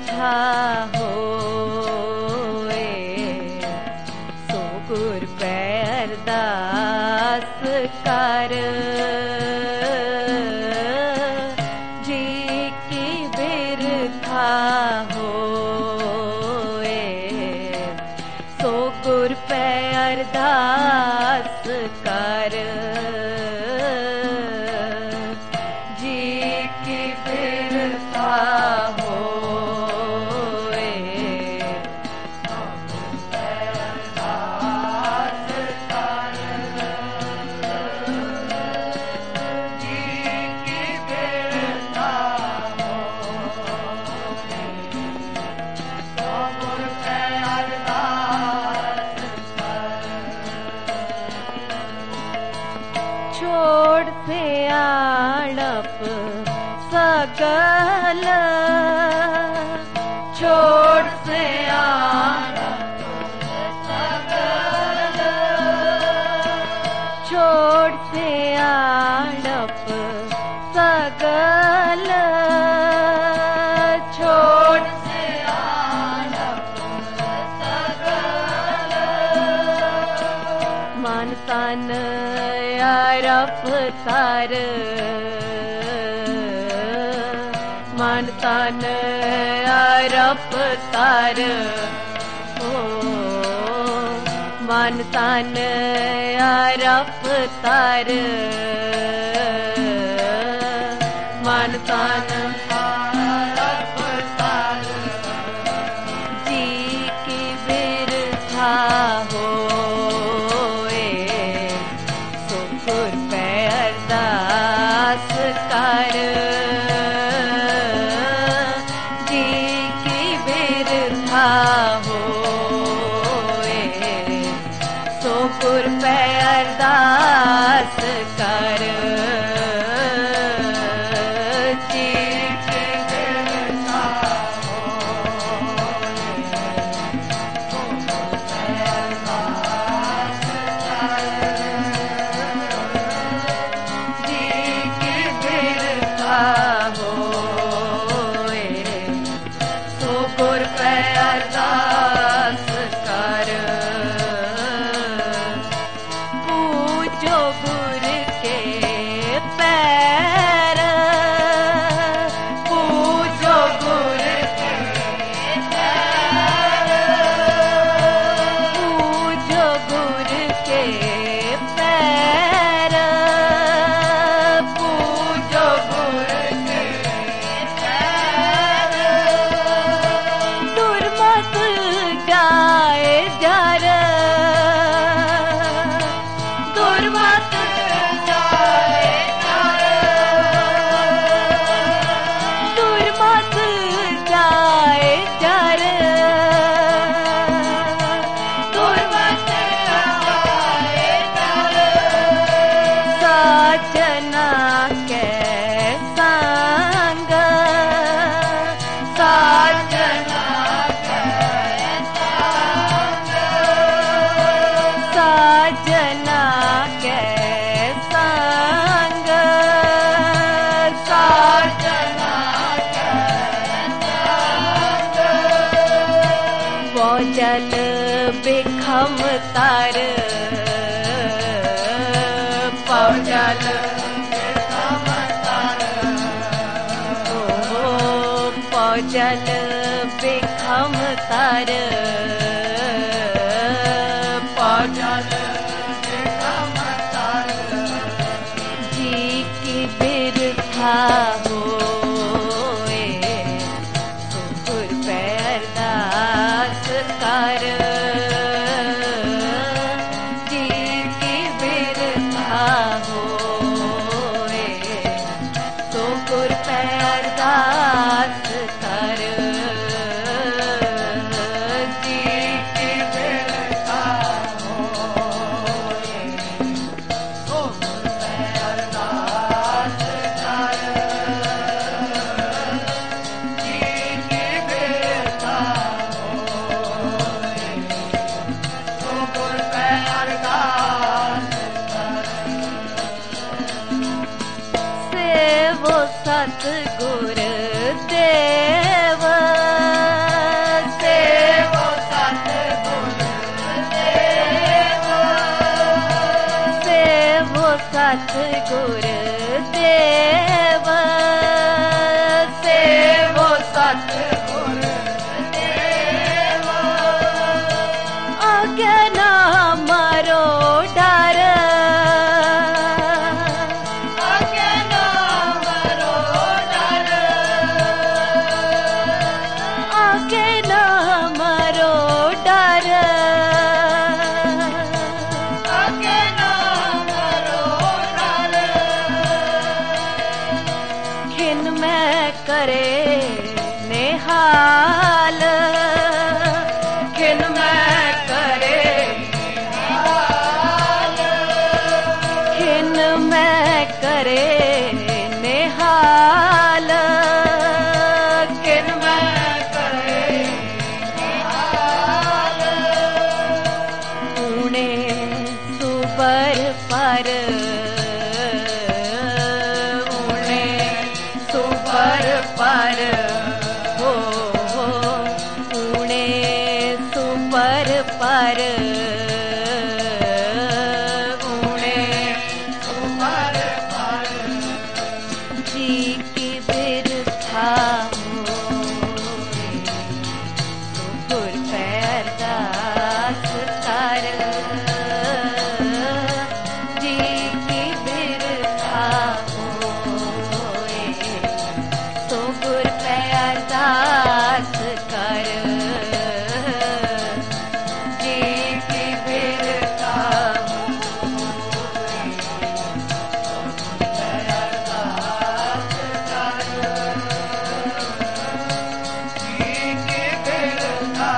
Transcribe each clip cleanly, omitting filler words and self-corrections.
बिरथा होए सो गुर पे अरदास कर जी की बिरथा होए सो गुर पे अरदास कर जी की बिरथा होए छोड़ से आड़प सकल छोड़ से आड़प सकल छोड़ से आड़प सकल छोड़ से आड़प सकल मन तन रफ्तार मन तन रफ्तार ओ मन तन रफ्तार मन तन रफ्तार जी की बिरथा होए सो गुर पे अरदास कर जी की बिरथा होए सो गुर पे अरदास कर जी की बिरथा होए सो गुर पे अरदास कर पूजो गुर के पैर पूजो गुर के पैर पूजो गुर के पैर पूजो गुर दुर्मत जाए जर दुर्मत जाए जर दुर्मत जाए जर दुर्मत जाए जर साजना के संग साजना साजना के संग साजना के संग वो जल बिखम तार पौजल बिखम तार पौजल बिखम तार पौजल बिखम तार जी की बिरथा होए सो गुर पे अरदास कर जी की बिरथा होए सो गुर पे अरदास कर जी की बिरथा होए सो गुर पे अरदास कर जी की बिरथा सतगुर देव सेवो सतगुर देव आगे ना मरो डर आगे ना मरो डर आगे ना मरो डर करे निहाल खिन मैं करे निहाल खिन मैं करे निहाल खिन मैं करे निहाल ऊणे सुबर पर पर हो ऊणे सुपर पर ऊणे सुपर पर जी की बिरथा सुपुर पैर दास कर जी की बिरथा सुपुर पैर दास कर जी की बिरथा पैर दास कर जी की बिरथा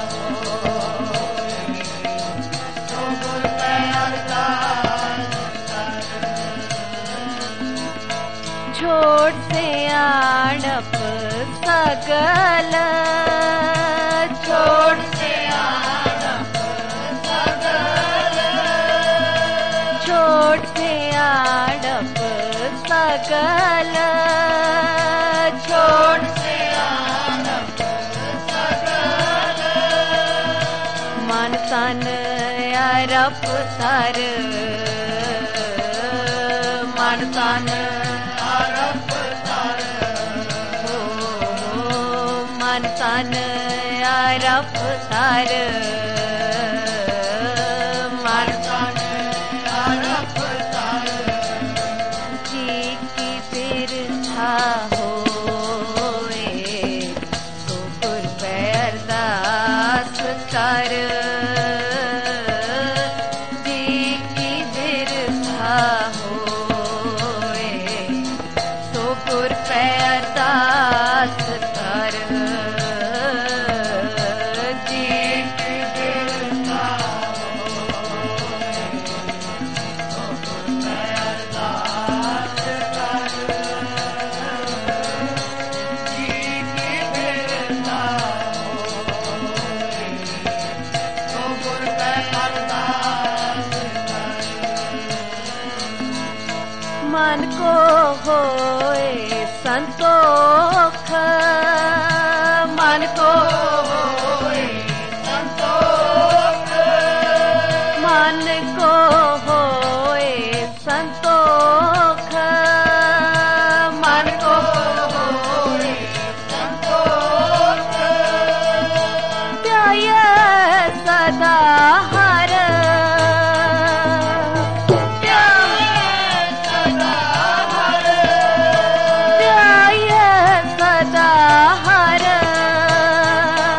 सुपुर पैर दास कर छोड़ से आड़प सगल छोड़ से आड़प सगल छोड़ से आड़प सगल छोड़ से आड़प सगल मन तन अरप सर मन तन अरप सर मन तन अरप सर मन तन अरप सर जी की बिरथा होए सुपुर पैर दास कर जी की बिरथा होए सुपुर पैर दास कर जी की बिरथा होए सुपुर पैर दास कर जी की बिरथा होए सुपुर पैर दास कर मन को होए संतोख मन को होए संतोख मन को होए संतोख मन को होए संतोख ध्याय सदा हर सदा हर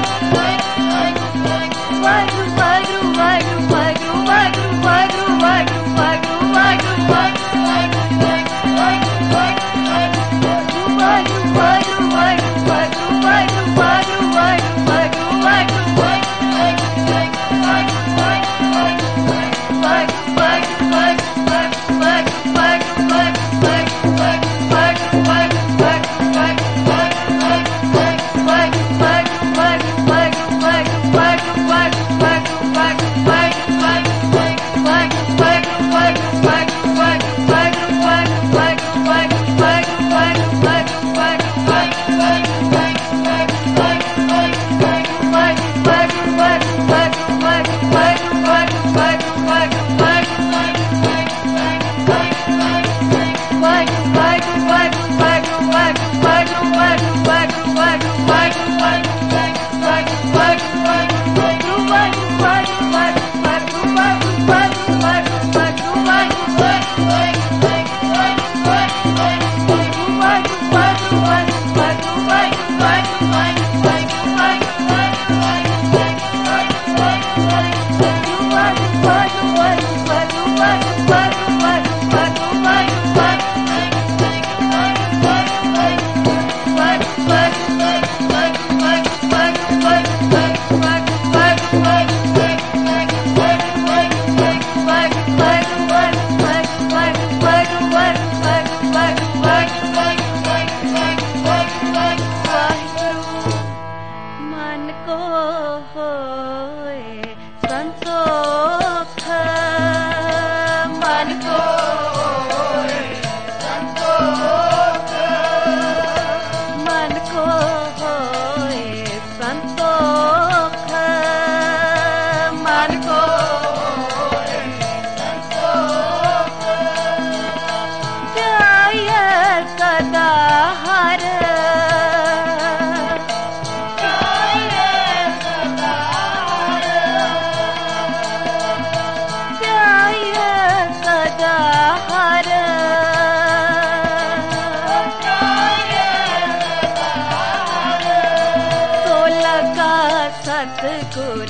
सतगुर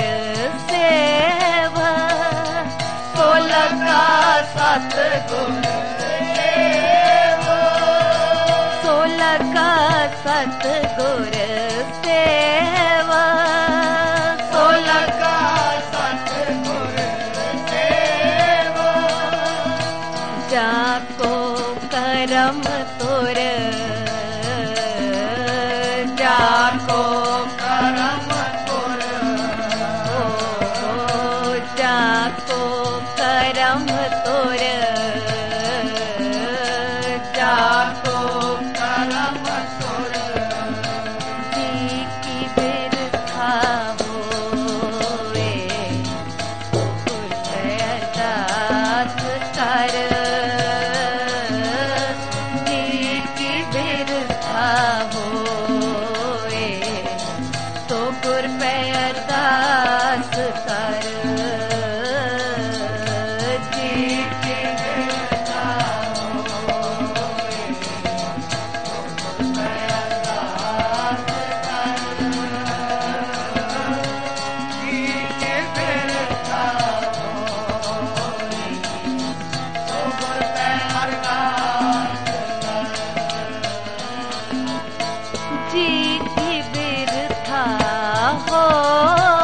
सेवा सोलका सतगुर सेवा सोलका सतगुर सेवा सोलका सतगुर सेवा जाको करम तुर जाको करम जाको करम तुर जाको करम तुर जी की बिरथा होए अरदास कर जी की बिरथा होए तो गुर पे अरदास कर जी की बिरथा हो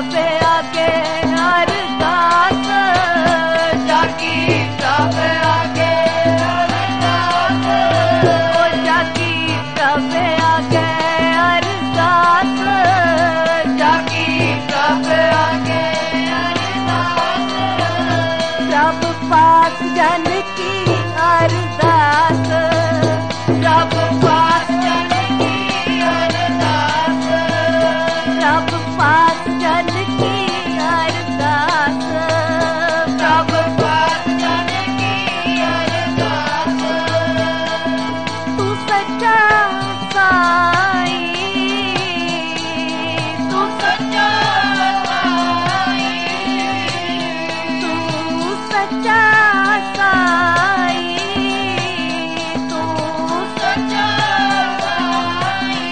प्रभु आगे अरदास, जाकी प्रभु आगे अरदास, ओ जाकी प्रभु आगे अरदास, जाकी प्रभु आगे अरदास, प्रभु पास जन की अरदास, प्रभु पास जन की अरदास, प्रभु पास जन की अरदास, प्रभु पास जन की अरदास, तू सच्चा साई, तू सच्चा साई, तू सच्चा साई, तू सच्चा साई,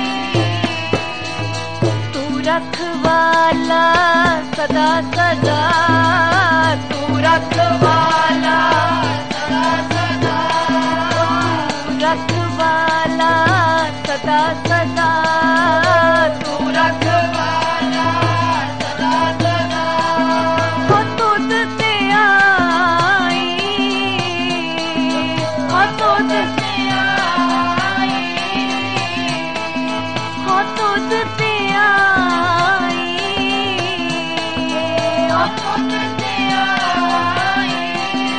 तू रखवाला सदा सदा, तू रखवाला सदा सदा, तू रखवाला सदा सदा, तू रखवाला सदा सदा, हो तुझ से आई, हो तुझ से आई, हो तुझ से आई, हो तुझ से आई,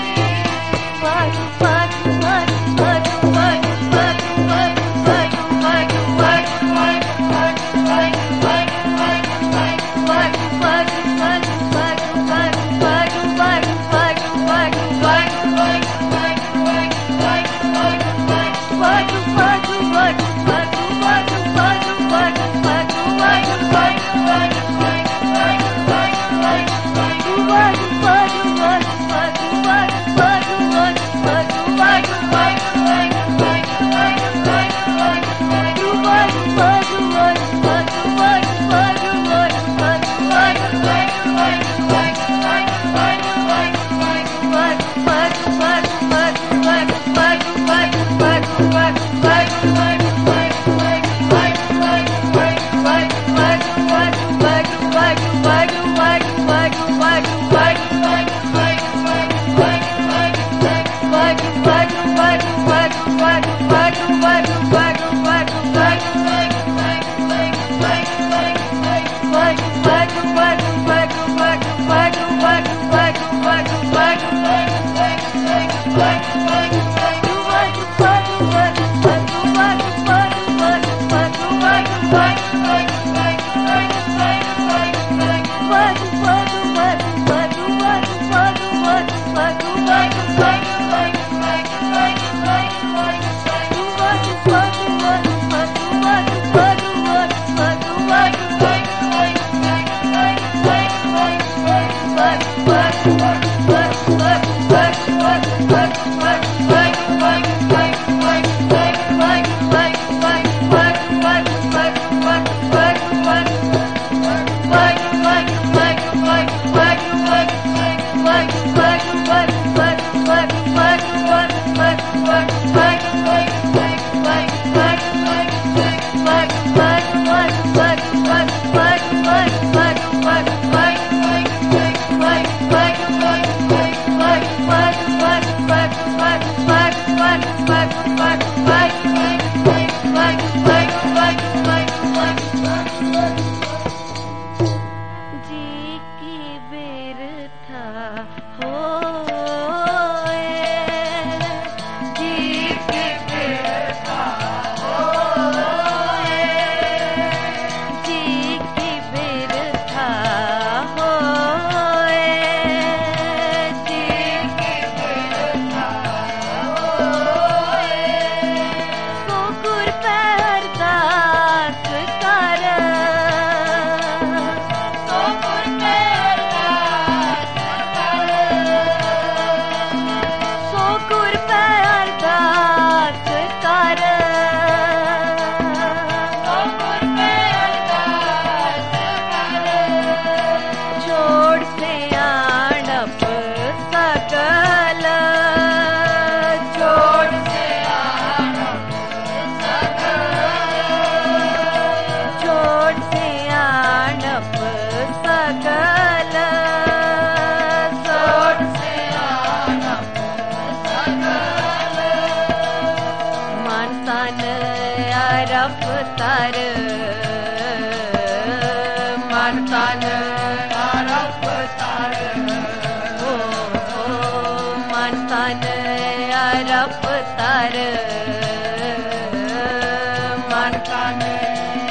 सगल सोठ माणसान रफ्तार माणसान रफ्तार माणसान रफ्तार माणसान